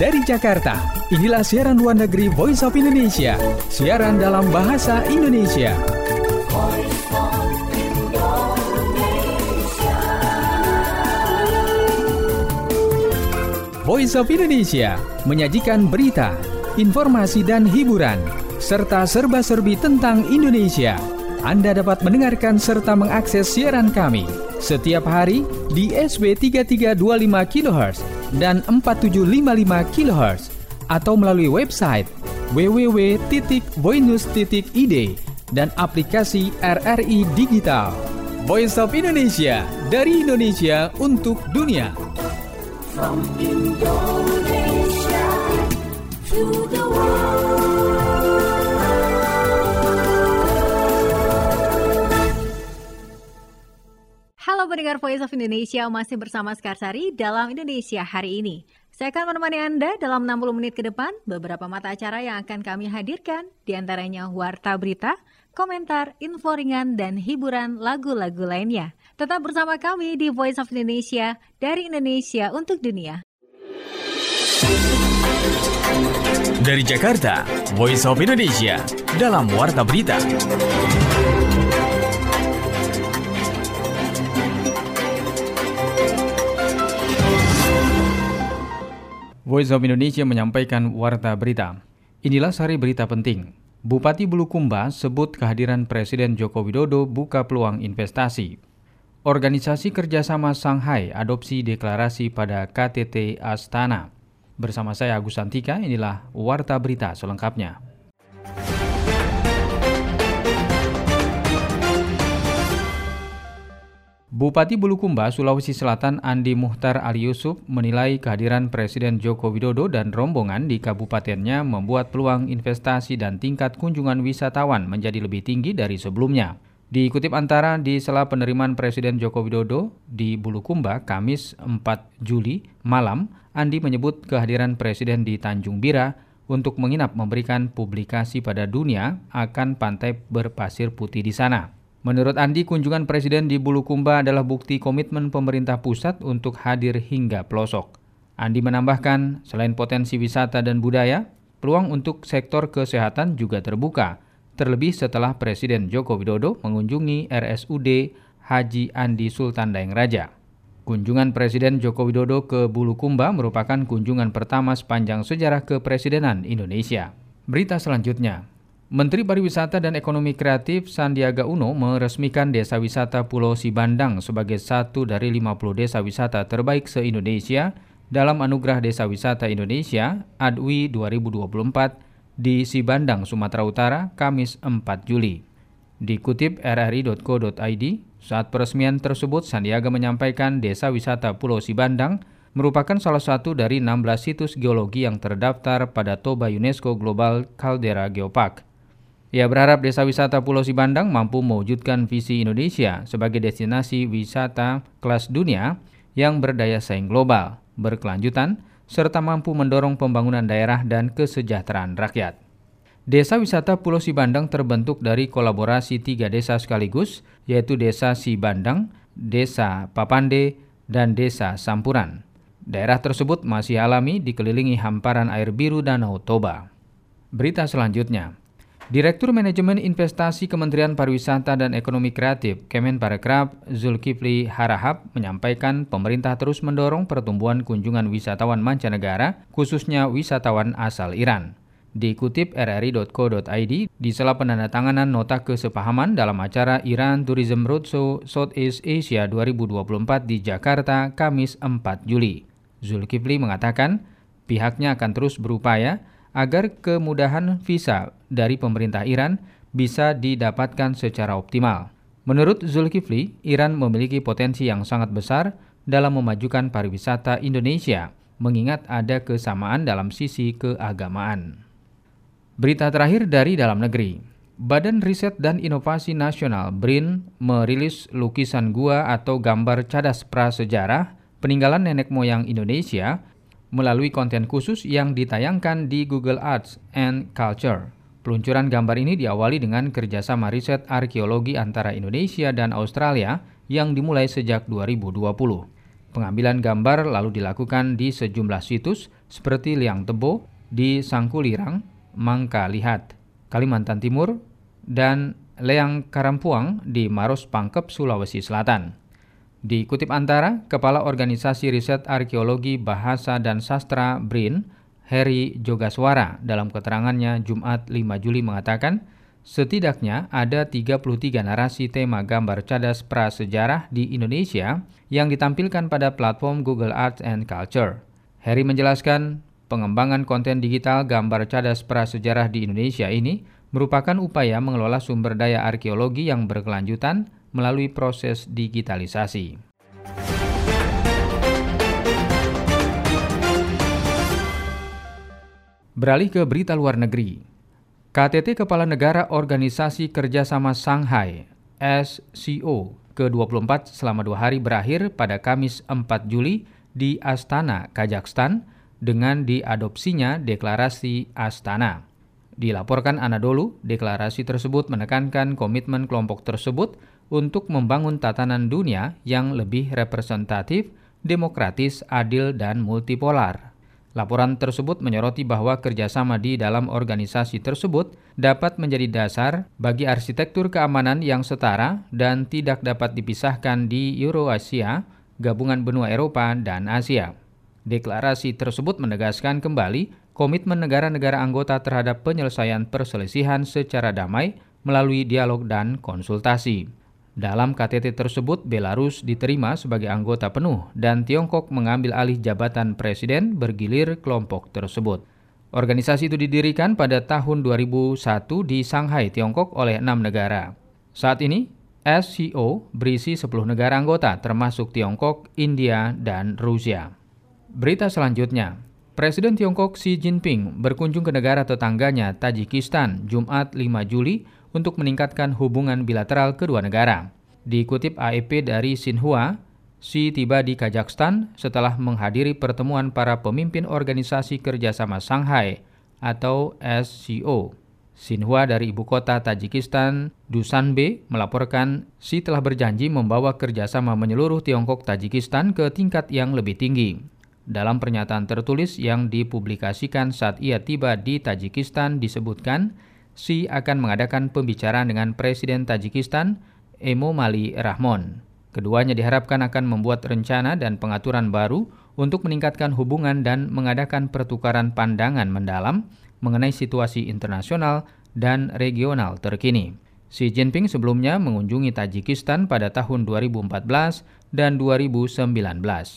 dari Jakarta. Inilah siaran luar negeri Voice of Indonesia. Siaran dalam bahasa Indonesia. Voice of Indonesia menyajikan berita, informasi dan hiburan, serta serba-serbi tentang Indonesia. Anda dapat mendengarkan serta mengakses siaran kami setiap hari di SW 3325 kHz dan 4755 kHz atau melalui website www.voinews.id dan aplikasi RRI Digital. Voice of Indonesia, dari Indonesia untuk dunia. From Indonesia to the world. Halo pendengar Voice of Indonesia, masih bersama Skarsari dalam Indonesia hari ini. Saya akan menemani Anda dalam 60 menit ke depan, beberapa mata acara yang akan kami hadirkan, diantaranya warta berita, komentar, info ringan, dan hiburan lagu-lagu lainnya. Tetap bersama kami di Voice of Indonesia, dari Indonesia untuk dunia. Dari Jakarta, Voice of Indonesia, dalam warta berita. Voice of Indonesia menyampaikan warta berita. Inilah sari berita penting. Bupati Bulukumba sebut kehadiran Presiden Joko Widodo buka peluang investasi. Organisasi Kerjasama Shanghai adopsi deklarasi pada KTT Astana. Bersama saya Agus Santika, inilah warta berita selengkapnya. Bupati Bulukumba, Sulawesi Selatan Andi Muhtar Ali Yusuf menilai kehadiran Presiden Joko Widodo dan rombongan di kabupatennya membuat peluang investasi dan tingkat kunjungan wisatawan menjadi lebih tinggi dari sebelumnya. Dikutip Antara, di sela penerimaan Presiden Joko Widodo di Bulukumba, Kamis 4 Juli malam, Andi menyebut kehadiran Presiden di Tanjung Bira untuk menginap memberikan publikasi pada dunia akan pantai berpasir putih di sana. Menurut Andi, kunjungan Presiden di Bulukumba adalah bukti komitmen pemerintah pusat untuk hadir hingga pelosok. Andi menambahkan, selain potensi wisata dan budaya, peluang untuk sektor kesehatan juga terbuka, terlebih setelah Presiden Joko Widodo mengunjungi RSUD Haji Andi Sultan Daeng Raja. Kunjungan Presiden Joko Widodo ke Bulukumba merupakan kunjungan pertama sepanjang sejarah kepresidenan Indonesia. Berita selanjutnya. Menteri Pariwisata dan Ekonomi Kreatif Sandiaga Uno meresmikan Desa Wisata Pulau Sibandang sebagai satu dari 50 desa wisata terbaik se-Indonesia dalam Anugerah Desa Wisata Indonesia ADWI 2024 di Sibandang, Sumatera Utara, Kamis 4 Juli. Dikutip rri.co.id, saat peresmian tersebut Sandiaga menyampaikan Desa Wisata Pulau Sibandang merupakan salah satu dari 16 situs geologi yang terdaftar pada Toba UNESCO Global Caldera Geopark. Ia berharap Desa Wisata Pulau Sibandang mampu mewujudkan visi Indonesia sebagai destinasi wisata kelas dunia yang berdaya saing global, berkelanjutan, serta mampu mendorong pembangunan daerah dan kesejahteraan rakyat. Desa Wisata Pulau Sibandang terbentuk dari kolaborasi 3 desa sekaligus, yaitu Desa Sibandang, Desa Papande, dan Desa Sampuran. Daerah tersebut masih alami dikelilingi hamparan air biru Danau Toba. Berita selanjutnya. Direktur Manajemen Investasi Kementerian Pariwisata dan Ekonomi Kreatif Kemenparekraf Zulkifli Harahap menyampaikan pemerintah terus mendorong pertumbuhan kunjungan wisatawan mancanegara, khususnya wisatawan asal Iran. Dikutip rri.co.id, di sela penandatanganan nota kesepahaman dalam acara Iran Tourism Roadshow Southeast Asia 2024 di Jakarta, Kamis 4 Juli. Zulkifli mengatakan pihaknya akan terus berupaya agar kemudahan visa dari pemerintah Iran bisa didapatkan secara optimal. Menurut Zulkifli, Iran memiliki potensi yang sangat besar dalam memajukan pariwisata Indonesia, mengingat ada kesamaan dalam sisi keagamaan. Berita terakhir dari dalam negeri. Badan Riset dan Inovasi Nasional BRIN merilis lukisan gua atau gambar cadas prasejarah peninggalan nenek moyang Indonesia melalui konten khusus yang ditayangkan di Google Arts and Culture. Peluncuran gambar ini diawali dengan kerjasama riset arkeologi antara Indonesia dan Australia yang dimulai sejak 2020. Pengambilan gambar lalu dilakukan di sejumlah situs seperti Liang Tebo di Sangkulirang, Mangka Lihat, Kalimantan Timur, dan Leang Karampuang di Maros Pangkep, Sulawesi Selatan. Dikutip Antara, Kepala Organisasi Riset Arkeologi Bahasa dan Sastra BRIN, Heri Jogaswara, dalam keterangannya Jumat 5 Juli mengatakan, setidaknya ada 33 narasi tema gambar cadas prasejarah di Indonesia yang ditampilkan pada platform Google Arts and Culture. Heri menjelaskan, pengembangan konten digital gambar cadas prasejarah di Indonesia ini merupakan upaya mengelola sumber daya arkeologi yang berkelanjutan melalui proses digitalisasi. Beralih ke berita luar negeri. KTT Kepala Negara Organisasi Kerjasama Shanghai (SCO) ke-24 selama 2 hari berakhir pada Kamis 4 Juli di Astana, Kazakhstan dengan diadopsinya Deklarasi Astana. Dilaporkan Anadolu, deklarasi tersebut menekankan komitmen kelompok tersebut untuk membangun tatanan dunia yang lebih representatif, demokratis, adil, dan multipolar. Laporan tersebut menyoroti bahwa kerjasama di dalam organisasi tersebut dapat menjadi dasar bagi arsitektur keamanan yang setara dan tidak dapat dipisahkan di Eurasia, gabungan benua Eropa, dan Asia. Deklarasi tersebut menegaskan kembali komitmen negara-negara anggota terhadap penyelesaian perselisihan secara damai melalui dialog dan konsultasi. Dalam KTT tersebut, Belarus diterima sebagai anggota penuh dan Tiongkok mengambil alih jabatan presiden bergilir kelompok tersebut. Organisasi itu didirikan pada tahun 2001 di Shanghai, Tiongkok oleh 6 negara. Saat ini, SCO berisi 10 negara anggota termasuk Tiongkok, India, dan Rusia. Berita selanjutnya, Presiden Tiongkok Xi Jinping berkunjung ke negara tetangganya Tajikistan Jumat 5 Juli untuk meningkatkan hubungan bilateral kedua negara. Dikutip AFP dari Xinhua, Xi tiba di Kazakhstan setelah menghadiri pertemuan para pemimpin Organisasi Kerjasama Shanghai atau SCO. Xinhua dari ibu kota Tajikistan, Dushanbe, melaporkan Xi telah berjanji membawa kerjasama menyeluruh Tiongkok-Tajikistan ke tingkat yang lebih tinggi. Dalam pernyataan tertulis yang dipublikasikan saat ia tiba di Tajikistan disebutkan, Xi akan mengadakan pembicaraan dengan Presiden Tajikistan, Emomali Rahmon. Keduanya diharapkan akan membuat rencana dan pengaturan baru untuk meningkatkan hubungan dan mengadakan pertukaran pandangan mendalam mengenai situasi internasional dan regional terkini. Xi Jinping sebelumnya mengunjungi Tajikistan pada tahun 2014 dan 2019.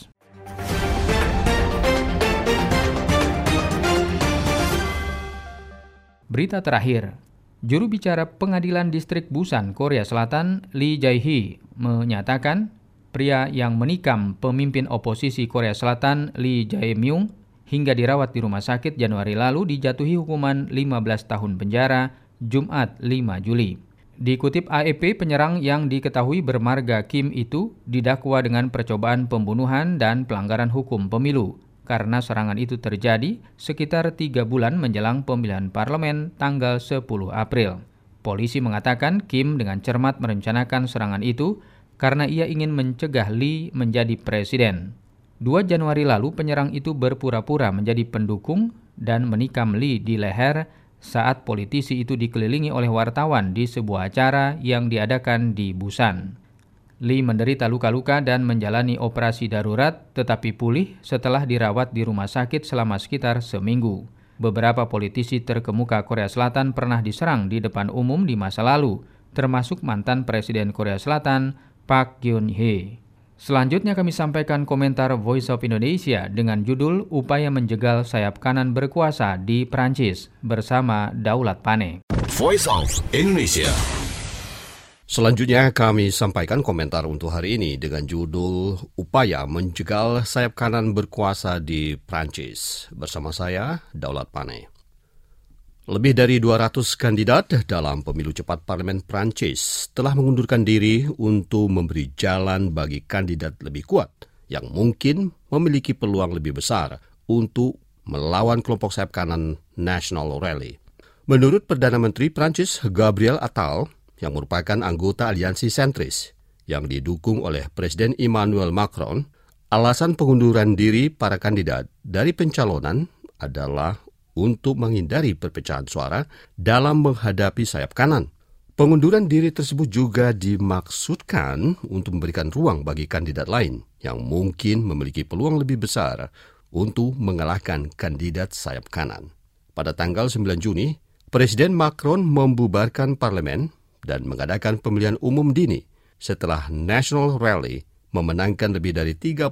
Berita terakhir, juru bicara Pengadilan Distrik Busan, Korea Selatan, Lee Jae-hee, menyatakan pria yang menikam pemimpin oposisi Korea Selatan, Lee Jae-myung, hingga dirawat di rumah sakit Januari lalu dijatuhi hukuman 15 tahun penjara Jumat 5 Juli. Dikutip AFP, penyerang yang diketahui bermarga Kim itu didakwa dengan percobaan pembunuhan dan pelanggaran hukum pemilu, karena serangan itu terjadi sekitar 3 bulan menjelang pemilihan parlemen tanggal 10 April. Polisi mengatakan Kim dengan cermat merencanakan serangan itu karena ia ingin mencegah Lee menjadi presiden. 2 Januari lalu penyerang itu berpura-pura menjadi pendukung dan menikam Lee di leher saat politisi itu dikelilingi oleh wartawan di sebuah acara yang diadakan di Busan. Lee menderita luka-luka dan menjalani operasi darurat tetapi pulih setelah dirawat di rumah sakit selama sekitar seminggu. Beberapa politisi terkemuka Korea Selatan pernah diserang di depan umum di masa lalu, termasuk mantan Presiden Korea Selatan Park Geun-hye. Selanjutnya kami sampaikan komentar Voice of Indonesia dengan judul Upaya Menjegal Sayap Kanan Berkuasa di Prancis bersama Daulat Pane. Voice of Indonesia. Selanjutnya kami sampaikan komentar untuk hari ini dengan judul Upaya Menjegal Sayap Kanan Berkuasa di Prancis. Bersama saya, Daulat Pane. Lebih dari 200 kandidat dalam pemilu cepat Parlemen Prancis telah mengundurkan diri untuk memberi jalan bagi kandidat lebih kuat yang mungkin memiliki peluang lebih besar untuk melawan kelompok sayap kanan National Rally. Menurut Perdana Menteri Prancis Gabriel Attal, yang merupakan anggota aliansi sentris yang didukung oleh Presiden Emmanuel Macron, Alasan pengunduran diri para kandidat dari pencalonan adalah untuk menghindari perpecahan suara dalam menghadapi sayap kanan. Pengunduran diri tersebut juga dimaksudkan untuk memberikan ruang bagi kandidat lain yang mungkin memiliki peluang lebih besar untuk mengalahkan kandidat sayap kanan. Pada tanggal 9 Juni, Presiden Macron membubarkan parlemen dan mengadakan pemilihan umum dini setelah National Rally memenangkan lebih dari 31%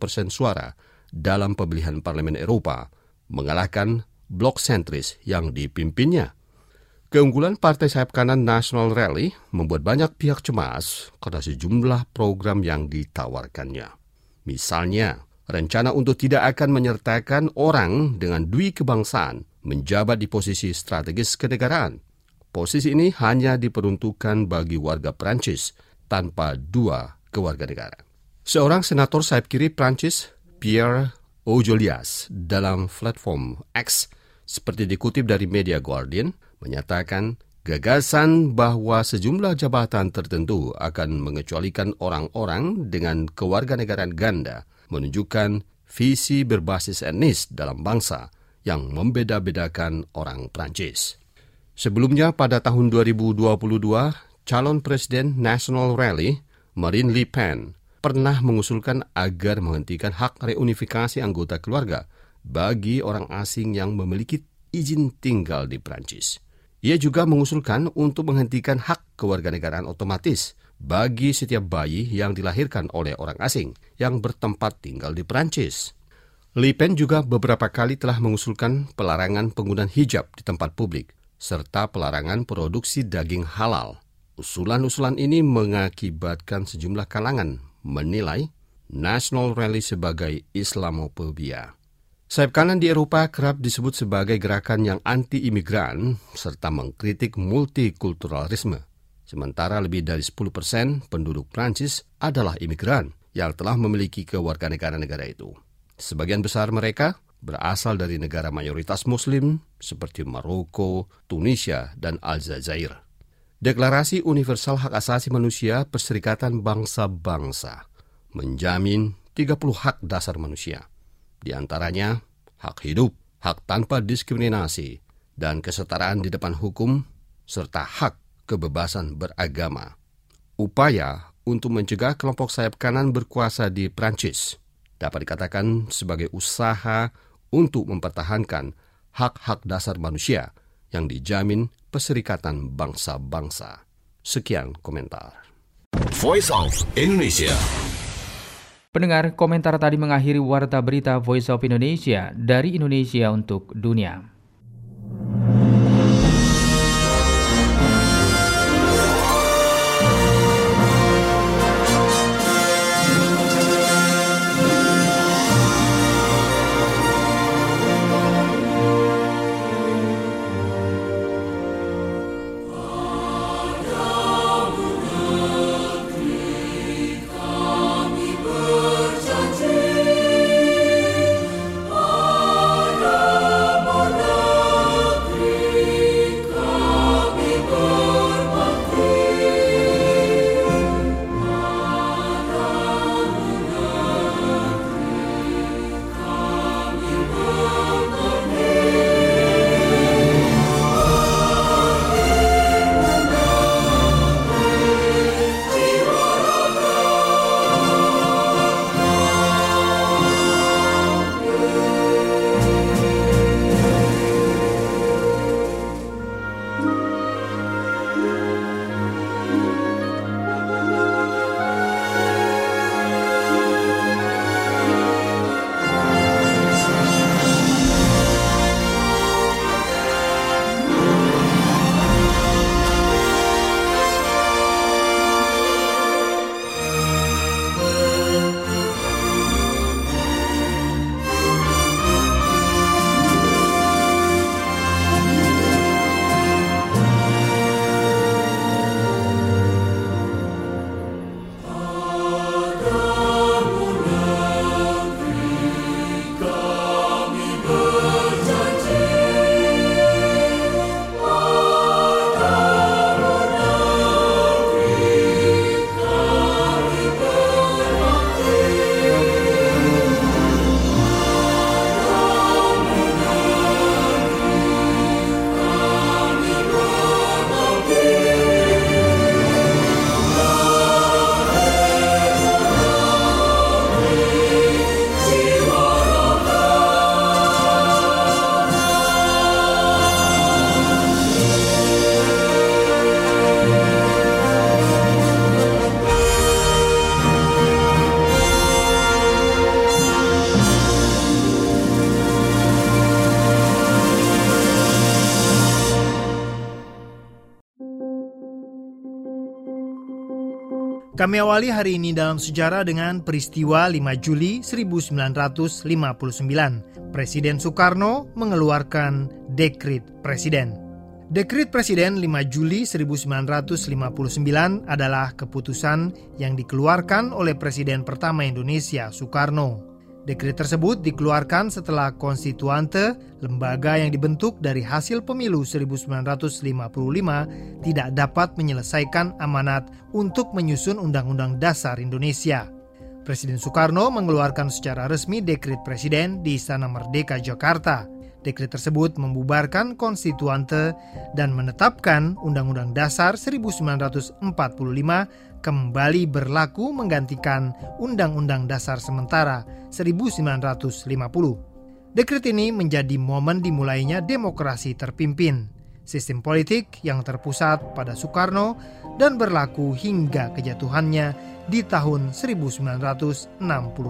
suara dalam pemilihan parlemen Eropa, mengalahkan blok sentris yang dipimpinnya. Keunggulan partai sayap kanan National Rally membuat banyak pihak cemas karena sejumlah program yang ditawarkannya. Misalnya, rencana untuk tidak akan menyertakan orang dengan dui kebangsaan menjabat di posisi strategis kenegaraan. Posisi ini hanya diperuntukkan bagi warga Prancis tanpa dua kewarganegaraan. Seorang senator sayap kiri Prancis, Pierre Ouzoulias, dalam platform X, seperti dikutip dari media Guardian, menyatakan gagasan bahwa sejumlah jabatan tertentu akan mengecualikan orang-orang dengan kewarganegaraan ganda menunjukkan visi berbasis etnis dalam bangsa yang membeda-bedakan orang Prancis. Sebelumnya pada tahun 2022, calon presiden National Rally, Marine Le Pen, pernah mengusulkan agar menghentikan hak reunifikasi anggota keluarga bagi orang asing yang memiliki izin tinggal di Prancis. Ia juga mengusulkan untuk menghentikan hak kewarganegaraan otomatis bagi setiap bayi yang dilahirkan oleh orang asing yang bertempat tinggal di Prancis. Le Pen juga beberapa kali telah mengusulkan pelarangan penggunaan hijab di tempat publik, serta pelarangan produksi daging halal. Usulan-usulan ini mengakibatkan sejumlah kalangan menilai National Rally sebagai Islamofobia. Sayap kanan di Eropa kerap disebut sebagai gerakan yang anti-imigran serta mengkritik multikulturalisme. Sementara lebih dari 10% penduduk Prancis adalah imigran yang telah memiliki kewarganegaraan negara itu. Sebagian besar mereka berasal dari negara mayoritas Muslim seperti Maroko, Tunisia, dan Aljazair. Deklarasi Universal Hak Asasi Manusia Perserikatan Bangsa-Bangsa menjamin 30 hak dasar manusia. Di antaranya hak hidup, hak tanpa diskriminasi, dan kesetaraan di depan hukum, serta hak kebebasan beragama. Upaya untuk mencegah kelompok sayap kanan berkuasa di Prancis dapat dikatakan sebagai usaha untuk mempertahankan hak-hak dasar manusia yang dijamin Perserikatan Bangsa-Bangsa. Sekian komentar. Voice of Indonesia. Pendengar, komentar tadi mengakhiri Warta Berita Voice of Indonesia dari Indonesia untuk dunia. Ada Kami awali hari ini dalam sejarah dengan peristiwa 5 Juli 1959. Presiden Soekarno mengeluarkan dekret presiden. Dekret Presiden 5 Juli 1959 adalah keputusan yang dikeluarkan oleh Presiden pertama Indonesia, Soekarno. Dekret tersebut dikeluarkan setelah konstituante, lembaga yang dibentuk dari hasil pemilu 1955, tidak dapat menyelesaikan amanat untuk menyusun Undang-Undang Dasar Indonesia. Presiden Soekarno mengeluarkan secara resmi dekret presiden di Istana Merdeka, Jakarta. Dekret tersebut membubarkan konstituante dan menetapkan Undang-Undang Dasar 1945 kembali berlaku menggantikan Undang-Undang Dasar sementara 1950. Dekret ini menjadi momen dimulainya demokrasi terpimpin, sistem politik yang terpusat pada Soekarno dan berlaku hingga kejatuhannya di tahun 1966.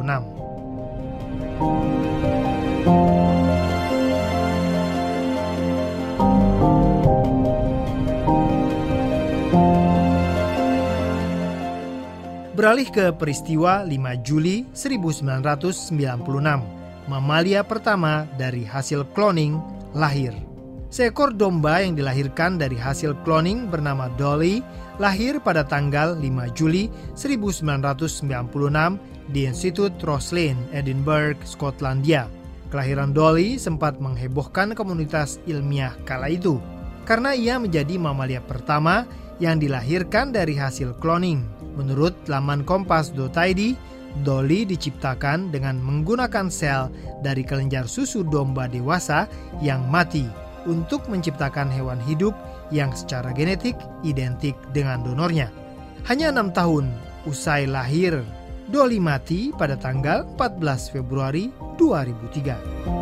Beralih ke peristiwa 5 Juli 1996, mamalia pertama dari hasil kloning lahir. Seekor domba yang dilahirkan dari hasil kloning bernama Dolly lahir pada tanggal 5 Juli 1996 di Institut Roslin, Edinburgh, Skotlandia. Kelahiran Dolly sempat menghebohkan komunitas ilmiah kala itu, karena ia menjadi mamalia pertama yang dilahirkan dari hasil kloning. Menurut laman kompas.id, Dolly diciptakan dengan menggunakan sel dari kelenjar susu domba dewasa yang mati untuk menciptakan hewan hidup yang secara genetik identik dengan donornya. Hanya 6 tahun usai lahir, Dolly mati pada tanggal 14 Februari 2003.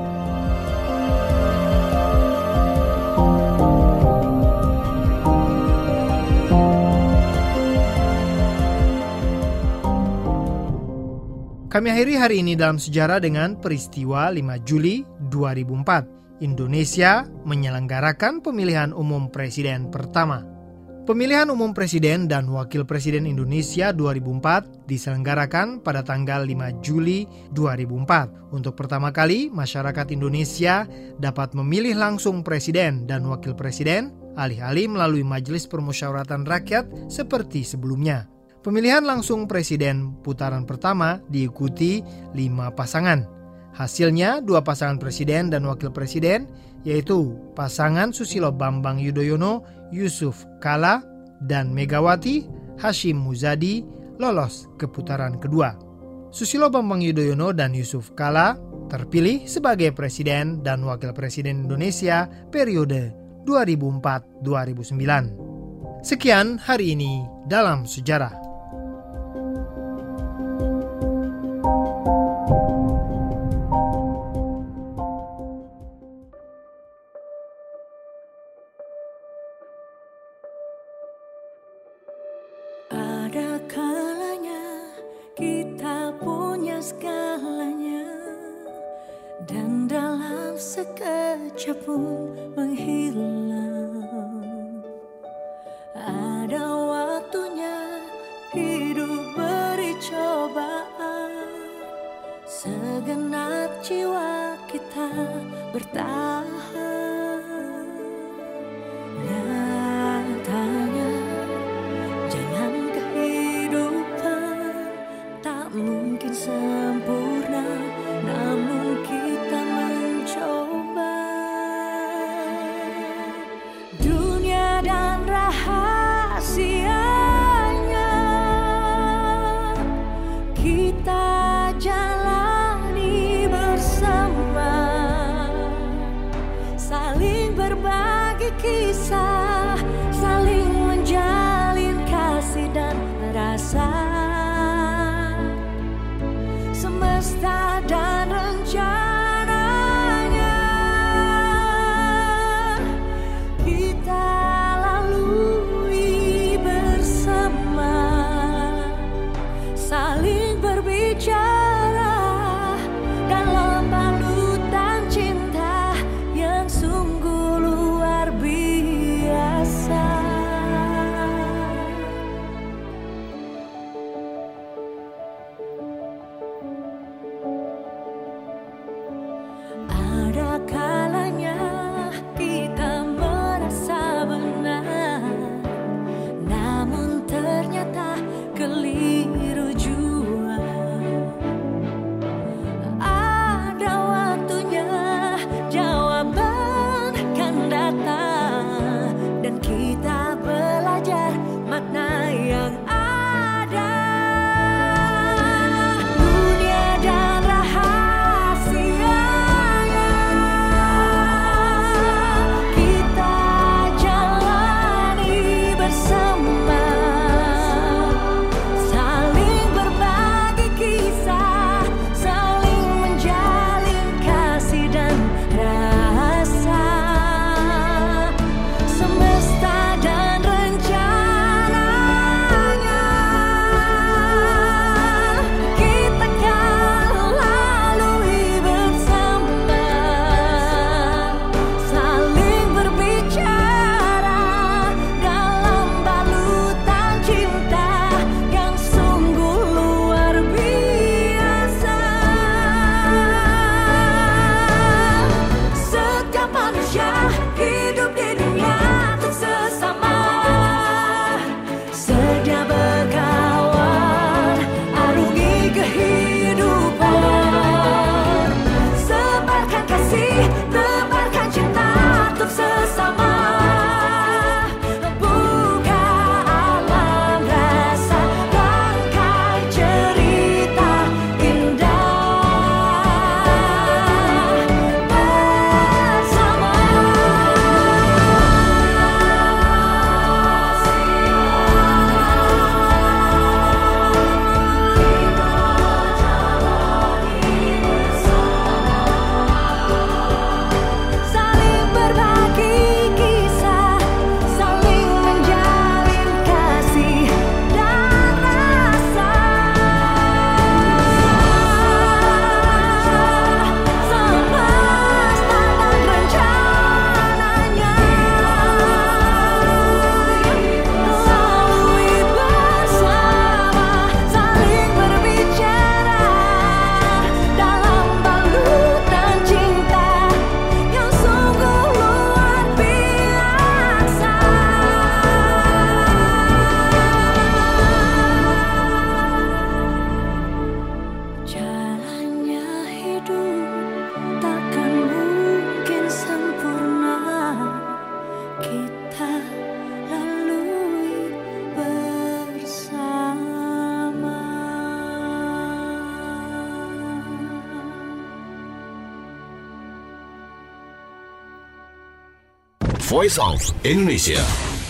Kami akhiri hari ini dalam sejarah dengan peristiwa 5 Juli 2004. Indonesia menyelenggarakan pemilihan umum presiden pertama. Pemilihan umum presiden dan wakil presiden Indonesia 2004 diselenggarakan pada tanggal 5 Juli 2004. Untuk pertama kali, masyarakat Indonesia dapat memilih langsung presiden dan wakil presiden, alih-alih melalui Majelis Permusyawaratan Rakyat seperti sebelumnya. Pemilihan langsung presiden putaran pertama diikuti 5 pasangan. Hasilnya 2 pasangan presiden dan wakil presiden, yaitu pasangan Susilo Bambang Yudhoyono, Yusuf Kala, dan Megawati Hashim Muzadi lolos ke putaran kedua. Susilo Bambang Yudhoyono dan Yusuf Kala terpilih sebagai presiden dan wakil presiden Indonesia periode 2004-2009. Sekian hari ini dalam sejarah. Ada kalanya kita punya segalanya, dan dalam sekejap pun menghilang. Ada waktunya hidup beri cobaan, segenap jiwa kita bertahan. Nyatanya jalan kehidupan tak mungkin sempurna, namun kita mencoba. Dunia dan rahasianya kita jalani bersama. Voice of Indonesia.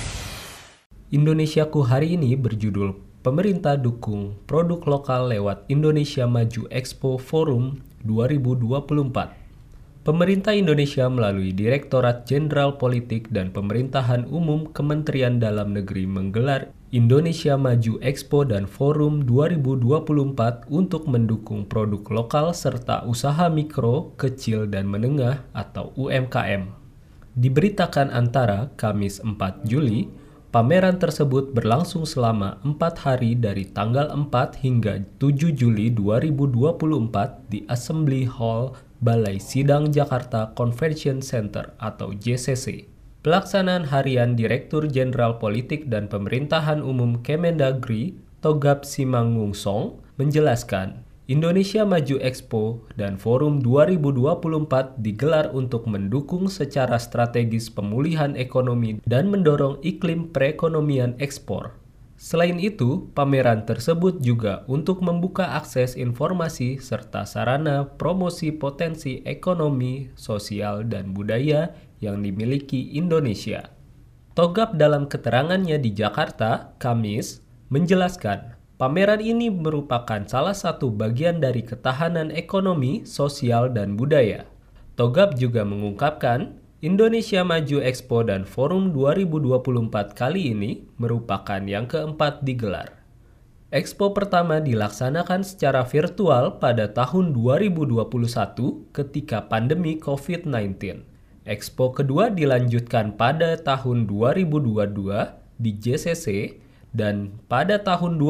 Indonesiaku hari ini berjudul Pemerintah Dukung Produk Lokal lewat Indonesia Maju Expo Forum 2024. Pemerintah Indonesia melalui Direktorat Jenderal Politik dan Pemerintahan Umum Kementerian Dalam Negeri menggelar Indonesia Maju Expo dan Forum 2024 untuk mendukung produk lokal serta usaha mikro, kecil, dan menengah atau UMKM. Diberitakan antara Kamis 4 Juli, pameran tersebut berlangsung selama 4 hari dari tanggal 4 hingga 7 Juli 2024 di Assembly Hall Balai Sidang Jakarta Convention Center atau JCC. Pelaksanaan harian Direktur Jenderal Politik dan Pemerintahan Umum Kemendagri, Togap Simangungbong, menjelaskan, Indonesia Maju Expo dan Forum 2024 digelar untuk mendukung secara strategis pemulihan ekonomi dan mendorong iklim perekonomian ekspor. Selain itu, pameran tersebut juga untuk membuka akses informasi serta sarana promosi potensi ekonomi, sosial, dan budaya yang dimiliki Indonesia. Togap dalam keterangannya di Jakarta, Kamis, menjelaskan, pameran ini merupakan salah satu bagian dari ketahanan ekonomi, sosial, dan budaya. Togap juga mengungkapkan, Indonesia Maju Expo dan Forum 2024 kali ini merupakan yang keempat digelar. Expo pertama dilaksanakan secara virtual pada tahun 2021 ketika pandemi COVID-19. Expo kedua dilanjutkan pada tahun 2022 di JCC dan pada tahun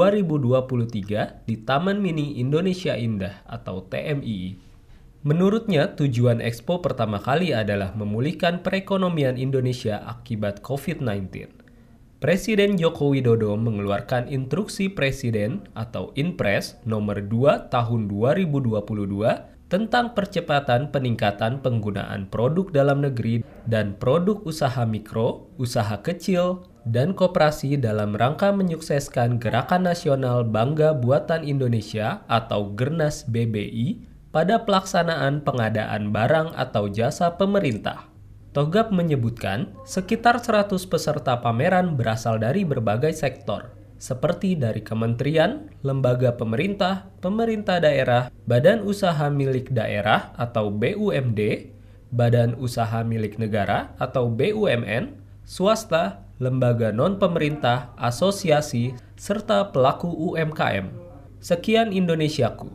2023 di Taman Mini Indonesia Indah atau TMII. Menurutnya, tujuan Expo pertama kali adalah memulihkan perekonomian Indonesia akibat COVID-19. Presiden Joko Widodo mengeluarkan Instruksi Presiden atau Inpres nomor 2 tahun 2022 tentang percepatan peningkatan penggunaan produk dalam negeri dan produk usaha mikro, usaha kecil, dan koperasi dalam rangka menyukseskan Gerakan Nasional Bangga Buatan Indonesia atau Gernas BBI pada pelaksanaan pengadaan barang atau jasa pemerintah. Togap menyebutkan sekitar 100 peserta pameran berasal dari berbagai sektor, seperti dari kementerian, lembaga pemerintah, pemerintah daerah, badan usaha milik daerah atau BUMD, badan usaha milik negara atau BUMN, swasta, lembaga non-pemerintah, asosiasi, serta pelaku UMKM. Sekian Indonesiaku.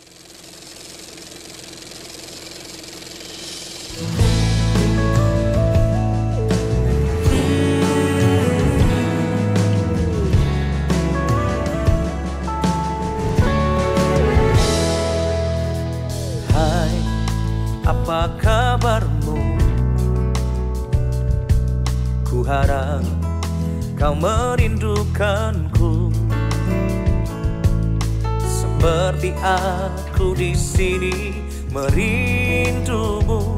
Apa kabarmu? Ku harap kau merindukanku seperti aku di sini merindumu,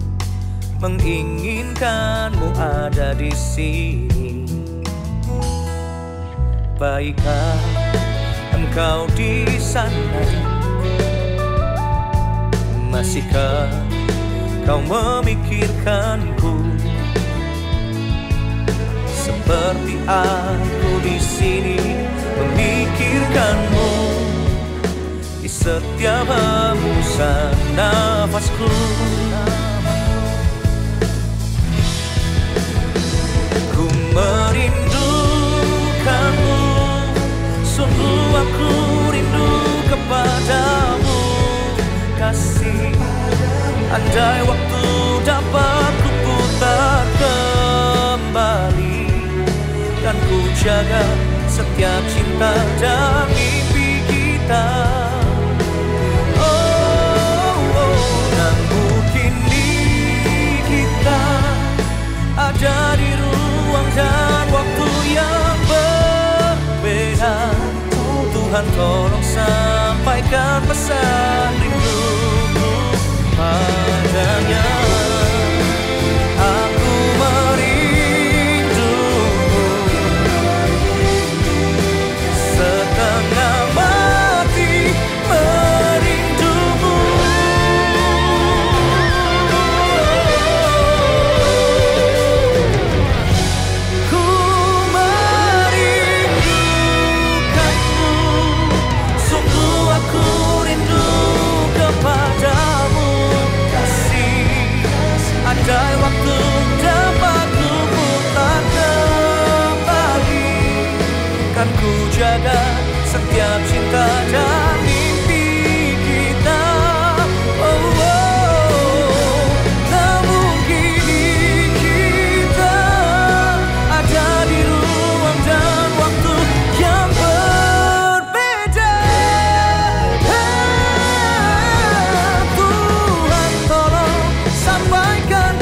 menginginkanmu ada di sini. Baikkah engkau di sana? Masihkah kau memikirkanku seperti aku di sini memikirkanmu di setiap hembusan nafasku? Ku merindukanmu, sungguh aku rindu kepadamu, kasih. Andai waktu dapat ku putar kembali, kan ku jaga setiap cinta dan mimpi kita. Namun kini kita ada di ruang dan waktu yang berbeda. Tuhan tolong sampaikan pesan rinduku padanya. Aku merindumu setengah mati merindumu. akan ku jaga setiap cinta dan mimpi kita. Oh, oh. Namun kini kita ada di ruang dan waktu yang berbeda. Tuhan tolong sampaikan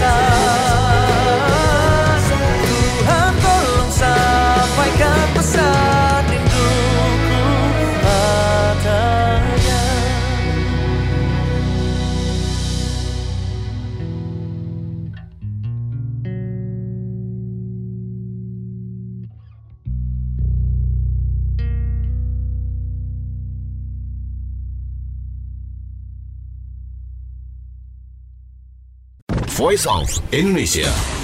pesan. Tuhan tolong sampaikan pesan rinduku padanya. Voice of Indonesia.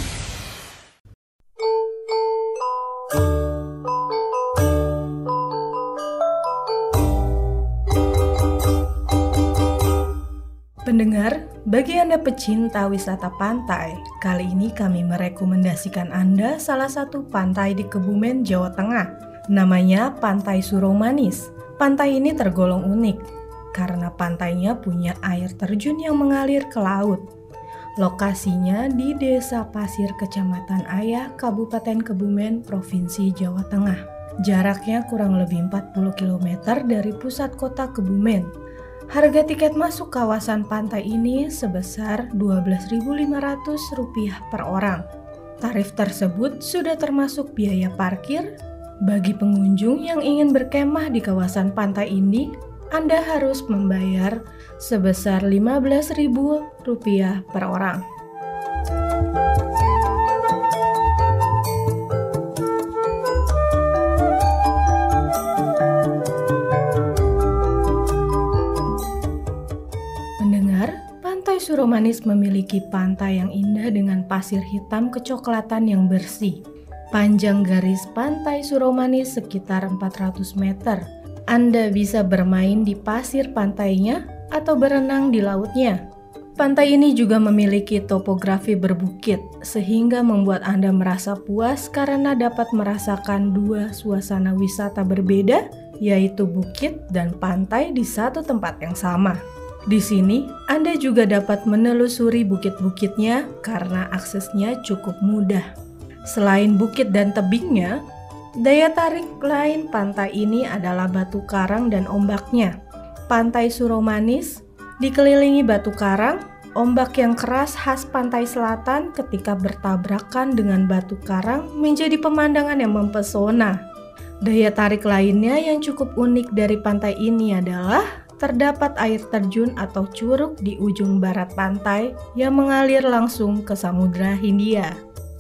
Pendengar, bagi Anda pecinta wisata pantai, kali ini kami merekomendasikan Anda salah satu pantai di Kebumen, Jawa Tengah. Namanya Pantai Suromanis. Pantai ini tergolong unik karena pantainya punya air terjun yang mengalir ke laut. Lokasinya di Desa Pasir, Kecamatan Ayah, Kabupaten Kebumen, Provinsi Jawa Tengah. Jaraknya kurang lebih 40 km dari pusat kota Kebumen. Harga tiket masuk kawasan pantai ini sebesar Rp12.500 per orang. Tarif tersebut sudah termasuk biaya parkir. Bagi pengunjung yang ingin berkemah di kawasan pantai ini, Anda harus membayar sebesar Rp15.000 per orang. Pendengar, Pantai Suromanis memiliki pantai yang indah dengan pasir hitam kecoklatan yang bersih. Panjang garis Pantai Suromanis sekitar 400 meter. Anda bisa bermain di pasir pantainya atau berenang di lautnya. Pantai ini juga memiliki topografi berbukit, sehingga membuat Anda merasa puas karena dapat merasakan dua suasana wisata berbeda, yaitu bukit dan pantai di satu tempat yang sama. Di sini, Anda juga dapat menelusuri bukit-bukitnya karena aksesnya cukup mudah. Selain bukit dan tebingnya, daya tarik lain pantai ini adalah batu karang dan ombaknya. Pantai Suromanis dikelilingi batu karang, ombak yang keras khas pantai selatan ketika bertabrakan dengan batu karang menjadi pemandangan yang mempesona. Daya tarik lainnya yang cukup unik dari pantai ini adalah terdapat air terjun atau curug di ujung barat pantai yang mengalir langsung ke Samudra Hindia.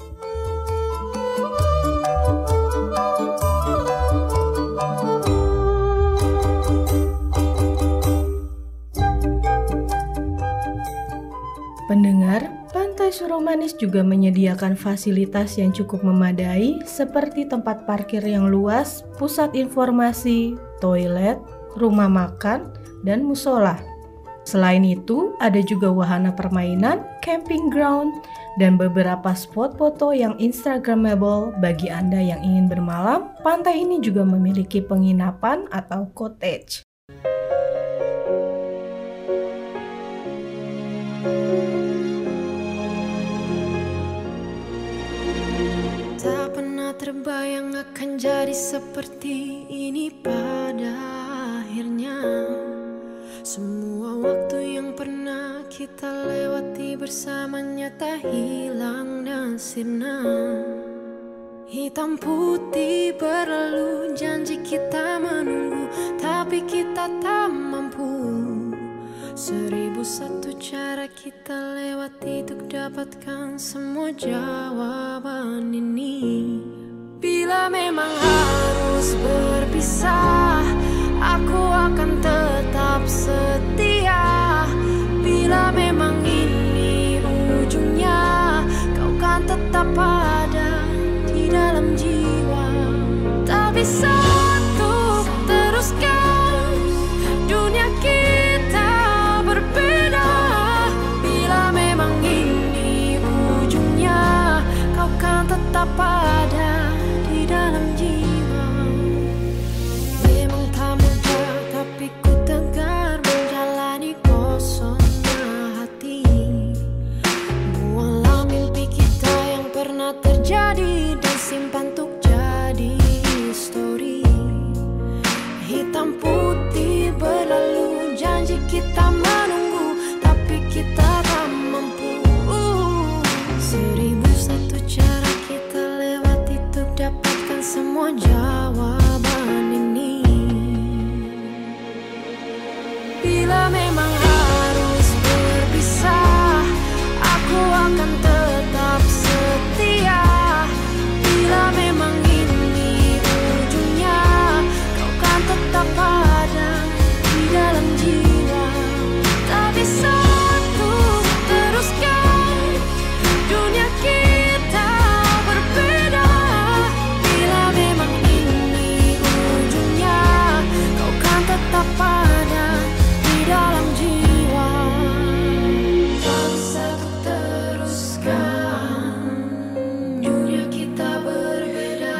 Pendengar, Pantai Suromanis juga menyediakan fasilitas yang cukup memadai seperti tempat parkir yang luas, pusat informasi, toilet, rumah makan, dan musola. Selain itu, ada juga wahana permainan, camping ground, dan beberapa spot foto yang instagramable bagi Anda yang ingin bermalam. Pantai ini juga memiliki penginapan atau cottage. Tak pernah terbayang akan jadi seperti ini pada akhirnya. Semua waktu yang pernah kita lewati bersamanya tak hilang dan sirna. Hitam putih berlalu, janji kita menunggu, tapi kita tak mampu. 1001 cara kita lewati untuk dapatkan semua jawaban ini. Bila memang harus berpisah, aku akan tetap setia. Bila memang ini ujungnya, kau kan tetap ada di dalam jiwa. Tak bisa untuk teruskan dunia kita berbeda. Bila memang ini ujungnya, kau kan tetap ada di dalam jiwa. jawaban ini. Bila memang harus berpisah, aku akan tetap setia. Bila memang ini ujungnya, kau kan tetap ada di dalam jiwa. Tak bisa untuk teruskan dunia kita berbeda. Bila memang ini ujungnya, kau kan tetap ada di dalam jiwa. Tak bisa teruskan dunia kita berbeda.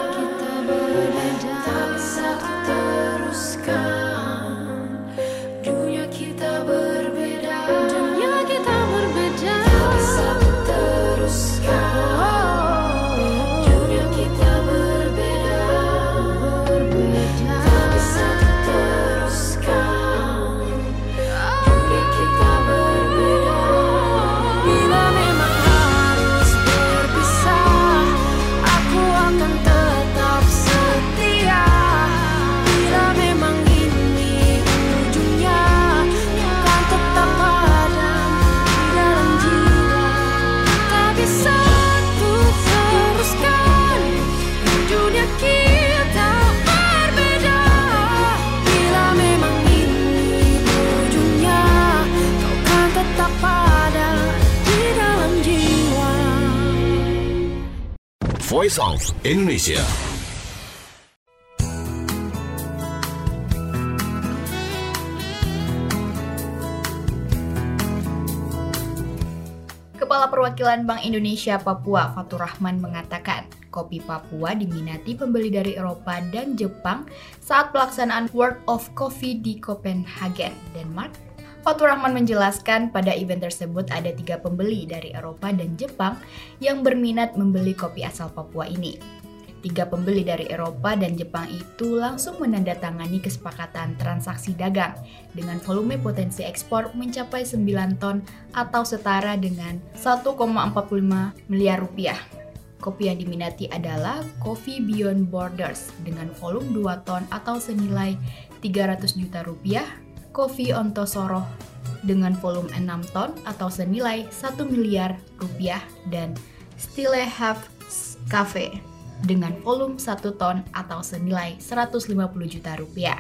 Tak bisa teruskan dunia kita berbeda. Dunia kita berbeda. Tak bisa teruskan dunia kita berbeda. Tak bisa teruskan dunia kita berbeda. Bila memang harus berpisah, aku akan tetap setia. Bila memang ini ujungnya, kau kan tetap ada di dalam jiwa. Tak bisa untuk teruskan dunia kita berbeda. Bila memang ini ujungnya, kau kan tetap ada di dalam jiwa. Voice of Indonesia. Kepala Perwakilan Bank Indonesia Papua, Fatur Rahman mengatakan, kopi Papua diminati pembeli dari Eropa dan Jepang saat pelaksanaan World of Coffee di Copenhagen, Denmark. Fatur Rahman menjelaskan pada event tersebut ada 3 pembeli dari Eropa dan Jepang yang berminat membeli kopi asal Papua ini. 3 pembeli dari Eropa dan Jepang itu langsung menandatangani kesepakatan transaksi dagang dengan volume potensi ekspor mencapai 9 ton atau setara dengan 1,45 miliar rupiah. Kopi yang diminati adalah Coffee Beyond Borders dengan volume 2 ton atau senilai 300 juta rupiah, Coffee Ontosoro dengan volume 6 ton atau senilai 1 miliar rupiah, dan Stille Haft Cafe dengan volume 1 ton atau senilai 150 juta rupiah.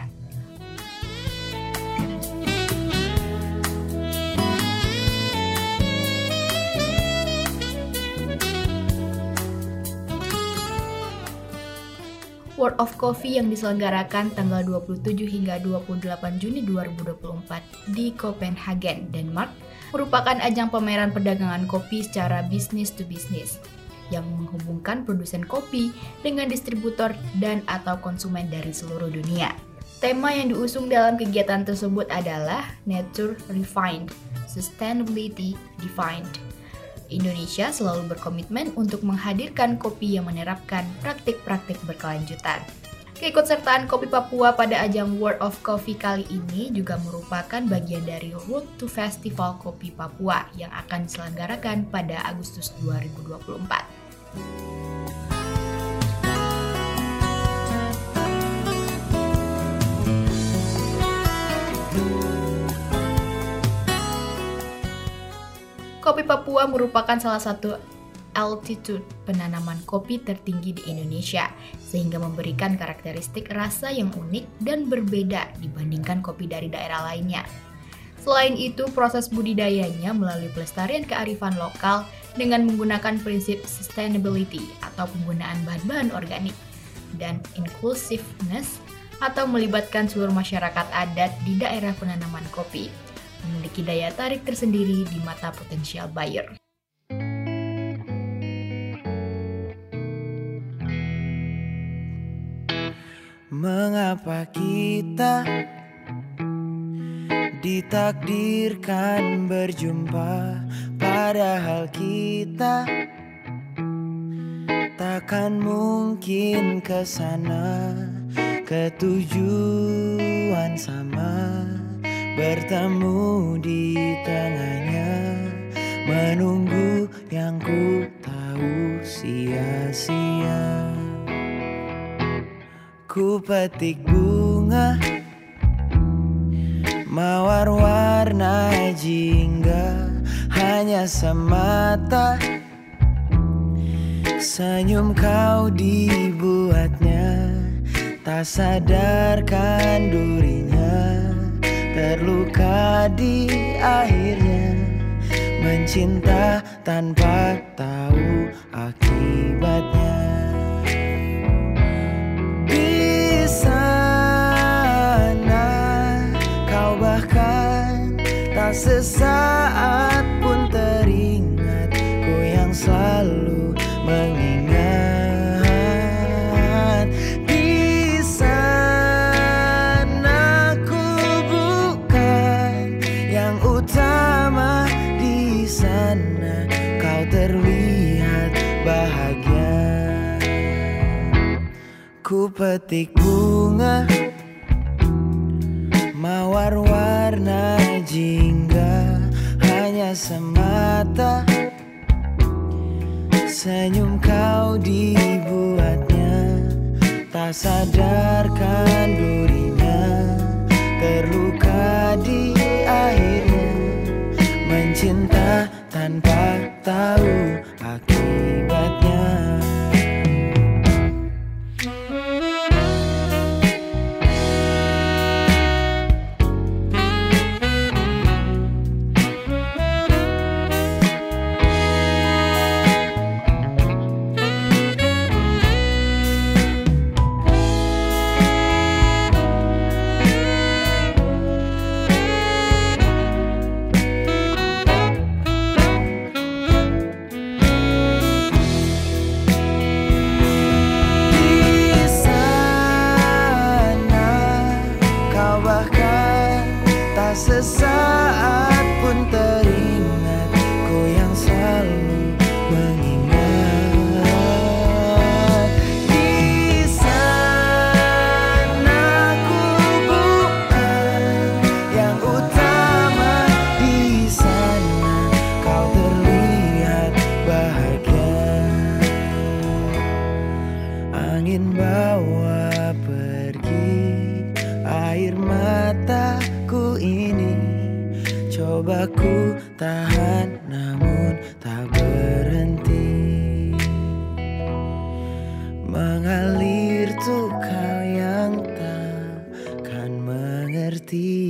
World of Coffee yang diselenggarakan tanggal 27 hingga 28 Juni 2024 di Copenhagen, Denmark, merupakan ajang pameran perdagangan kopi secara business to business yang menghubungkan produsen kopi dengan distributor dan atau konsumen dari seluruh dunia. Tema yang diusung dalam kegiatan tersebut adalah Nature Refined, Sustainability Defined. Indonesia selalu berkomitmen untuk menghadirkan kopi yang menerapkan praktik-praktik berkelanjutan. Keikutsertaan kopi Papua pada ajang World of Coffee kali ini juga merupakan bagian dari Road to Festival Kopi Papua yang akan diselenggarakan pada Agustus 2024. Kopi Papua merupakan salah satu altitude penanaman kopi tertinggi di Indonesia, sehingga memberikan karakteristik rasa yang unik dan berbeda dibandingkan kopi dari daerah lainnya. Selain itu, proses budidayanya melalui pelestarian kearifan lokal dengan menggunakan prinsip sustainability atau penggunaan bahan-bahan organik, dan inclusiveness atau melibatkan seluruh masyarakat adat di daerah penanaman kopi, memiliki daya tarik tersendiri di mata potensial buyer. Mengapa kita ditakdirkan berjumpa, padahal kita takkan mungkin ke sana, ke tujuan sama, bertemu di tengahnya, menunggu yang ku tahu sia-sia. ku petik bunga mawar warna jingga, hanya semata senyum kau dibuatnya. Tak sadarkan durinya, terluka di akhirnya, mencinta tanpa tahu akibatnya. Di sana kau bahkan tak sesaat pun teringat, ku yang selalu mengingat. Di sana ku bukan yang utama, di sana kau terlihat bahagia. Ku petik bunga mawar warna jingga, hanya semata senyum kau dibuatnya. Tak sadarkan durinya, terluka di akhirnya, mencinta tanpa tahu akibatnya. Sesaat pun teringat, ku yang selalu mengingat. Di sana ku bukan yang utama, di sana kau terlihat bahagia. Angin bawa pergi air mataku ini, coba ku tahan namun tak berhenti. Mengalir tuh kau yang takkan mengerti.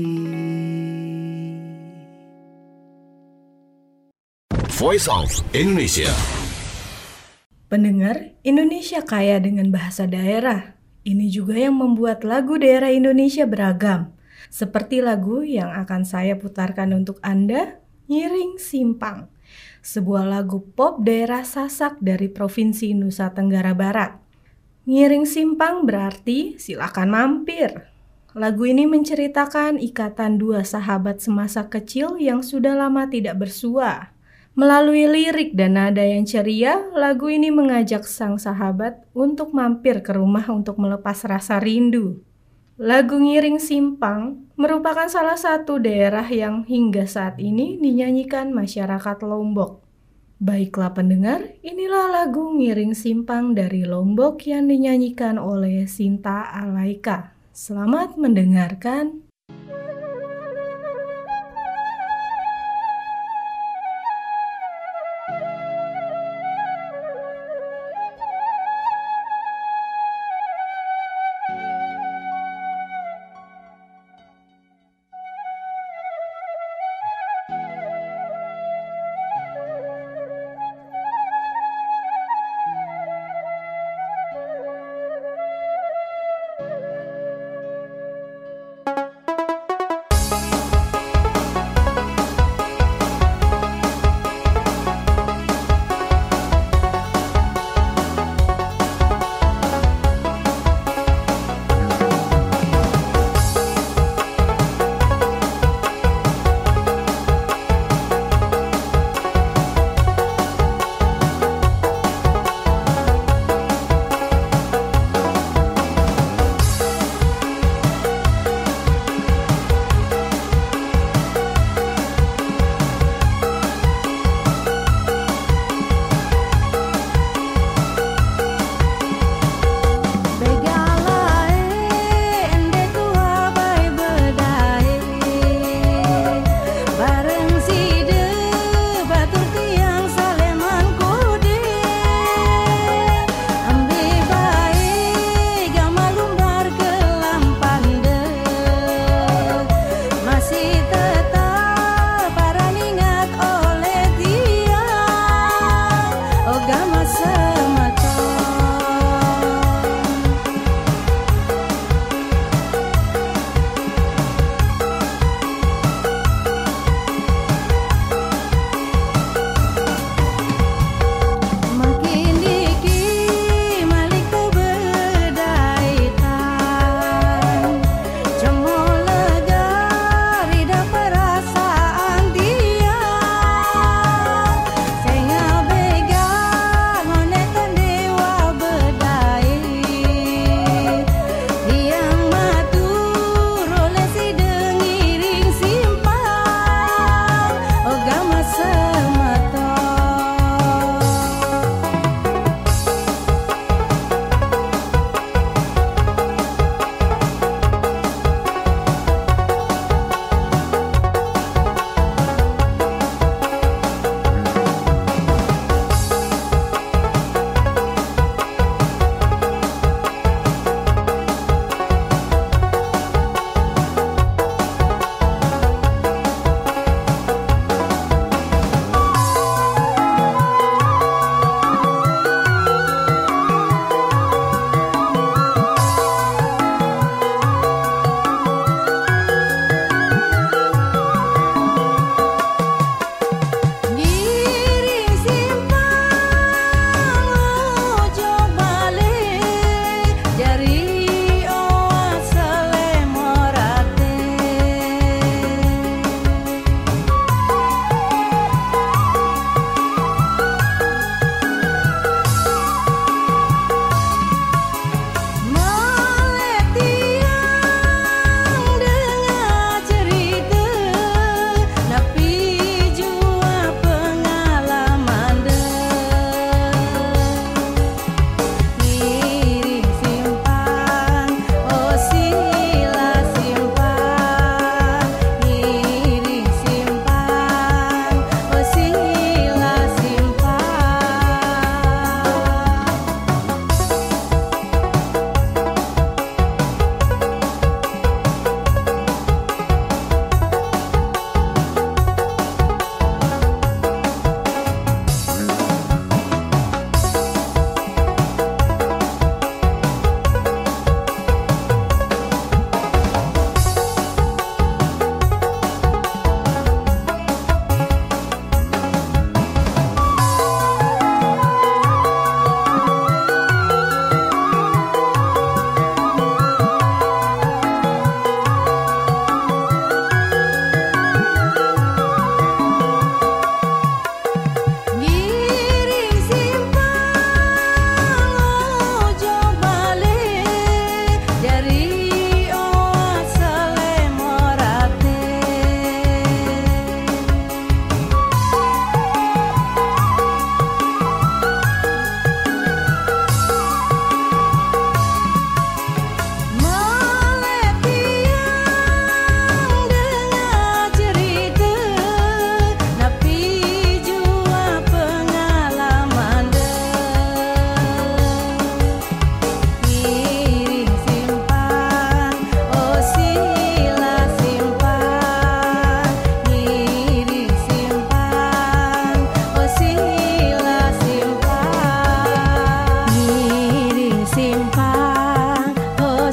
Voice of Indonesia. Pendengar, Indonesia kaya dengan bahasa daerah. Ini juga yang membuat lagu daerah Indonesia beragam. Seperti lagu yang akan saya putarkan untuk Anda, Ngiring Simpang. Sebuah lagu pop daerah Sasak dari Provinsi Nusa Tenggara Barat. Ngiring Simpang berarti silakan mampir. Lagu ini menceritakan ikatan dua sahabat semasa kecil yang sudah lama tidak bersua. Melalui lirik dan nada yang ceria, lagu ini mengajak sang sahabat untuk mampir ke rumah untuk melepas rasa rindu. Lagu Ngiring Simpang merupakan salah satu daerah yang hingga saat ini dinyanyikan masyarakat Lombok. Baiklah pendengar, inilah lagu Ngiring Simpang dari Lombok yang dinyanyikan oleh Sinta Alaika. Selamat mendengarkan.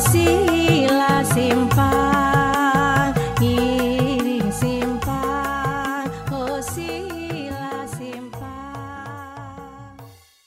sila simpan, iring simpan, oh sila simpan.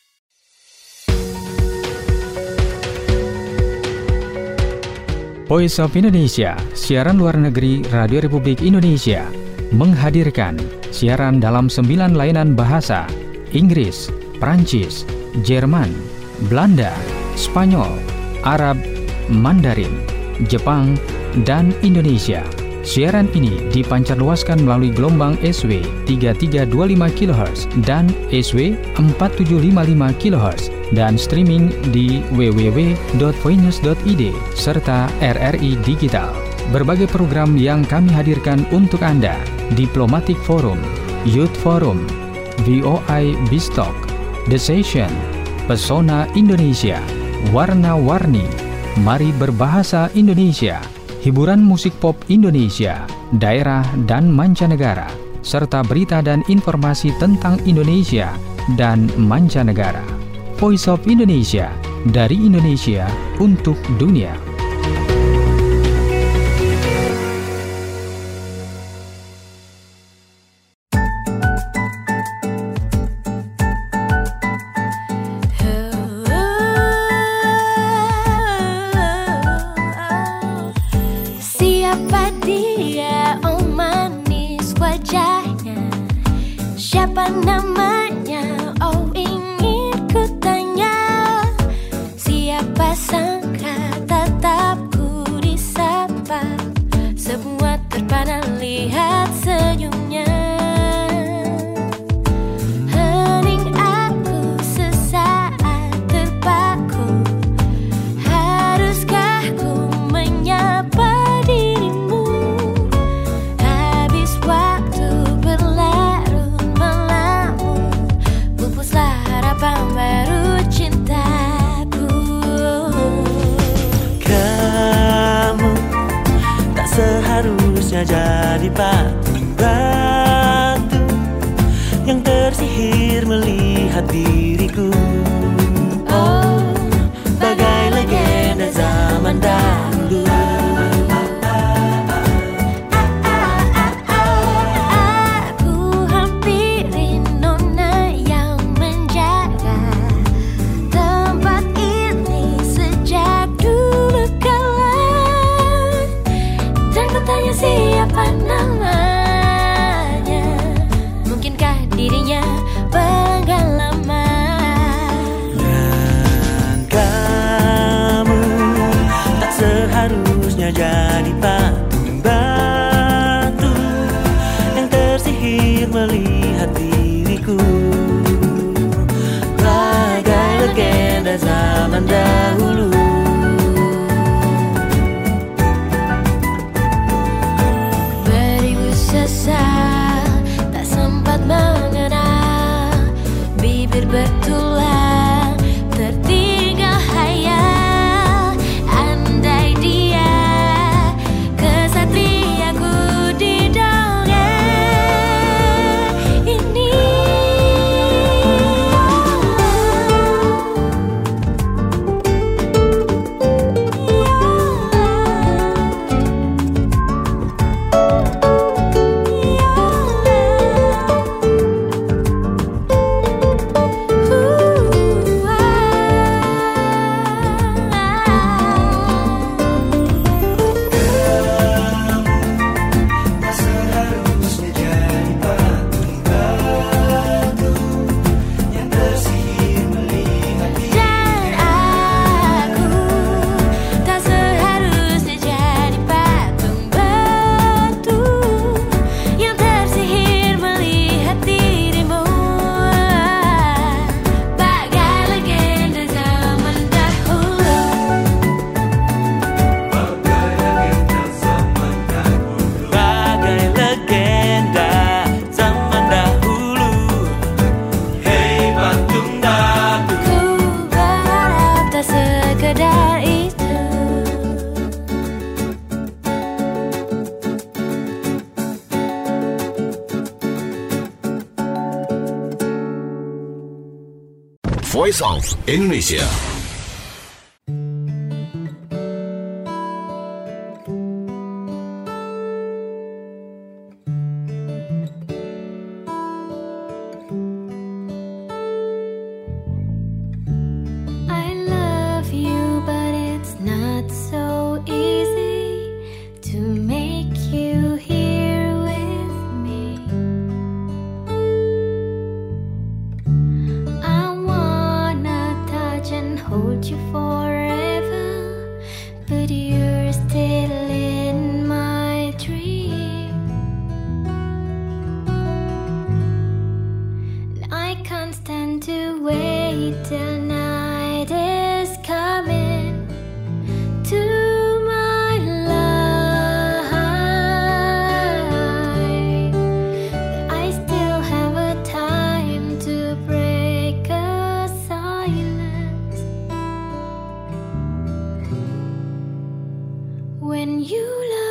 Voice of Indonesia, siaran luar negeri Radio Republik Indonesia, menghadirkan siaran dalam 9 layanan bahasa: Inggris, Prancis, Jerman, Belanda, Spanyol, Arab, Mandarin, Jepang, dan Indonesia. Siaran ini dipancarluaskan melalui gelombang SW 3325 kHz dan SW 4755 kHz dan streaming di www.voinews.id serta RRI Digital. Berbagai program yang kami hadirkan untuk Anda: Diplomatic Forum, Youth Forum, VOI Bistalk, The Session, Pesona Indonesia, Warna-Warni, Mari Berbahasa Indonesia, hiburan musik pop Indonesia, daerah dan mancanegara, serta berita dan informasi tentang Indonesia dan mancanegara. Voice of Indonesia, dari Indonesia untuk dunia. Siapa dia, oh manis wajahnya? Siapa namanya, oh ingin ku tanya. Siapa sangka tatapku disapa, semua terpana lihat senyumnya. Hening aku sesaat terpaku, haruskah ku menyapa dirimu? Habis waktu berlarut melamun, pupuslah harapan baru cintaku. Kamu tak seharusnya jadi patung batu yang tersihir melihat diriku. Oh, bagai legenda zaman dahulu. Aku hampiri nona yang menjaga tempat ini sejak dulu kala, dan kutanya siapa namanya. Mungkinkah dirinya pengalaman? Dan kamu tak seharusnya jadi patung batu yang tersihir melihat diriku. Bagai legenda zaman dahulu. Beribu sesal, tak sempat mengenal, bibir bertulang, tertinggal hayal. Andai dia kesatriaku di dongeng ini. Voice of Indonesia. but you're still in my dream. And I can't stand to wait till night is coming to my life. I still have a time to break a silence. When you love